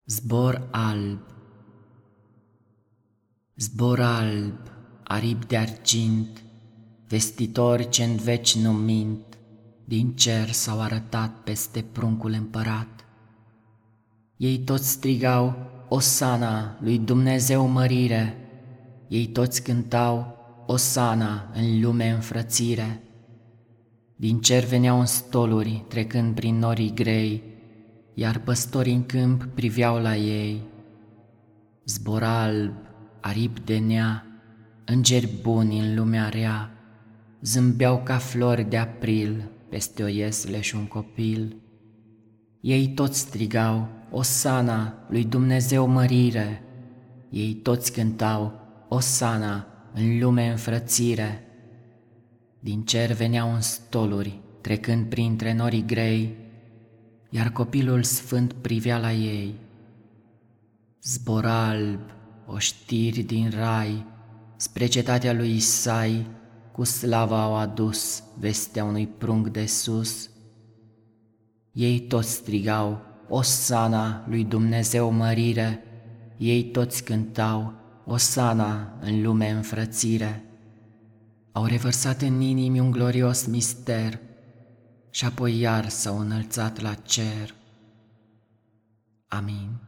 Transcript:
Zbor alb, zbor alb, aripi de argint, vestitori ce-n veci nu mint, din cer s-au arătat peste pruncul împărat. Ei toți strigau, Osana, lui Dumnezeu mărire, ei toți cântau, Osana, în lume înfrățire. Din cer veneau în stoluri, trecând prin norii grei, iar păstorii în câmp priveau la ei. Zbor alb, aripi de nea, îngeri buni în lumea rea, zâmbeau ca flori de april peste o iesle și un copil. Ei toți strigau, Osana, lui Dumnezeu mărire, ei toți cântau, Osana, în lume înfrățire. Din cer veneau în stoluri, trecând printre norii grei, iar copilul sfânt privea la ei. Zbor alb, oștiri din rai, spre cetatea lui Isai, cu slava au adus vestea unui prunc de sus. Ei toți strigau, Osana, lui Dumnezeu mărire, ei toți cântau, Osana, în lume înfrățire. Au revărsat în inimi un glorios mister și apoi iar s-au înălțat la cer. Amin.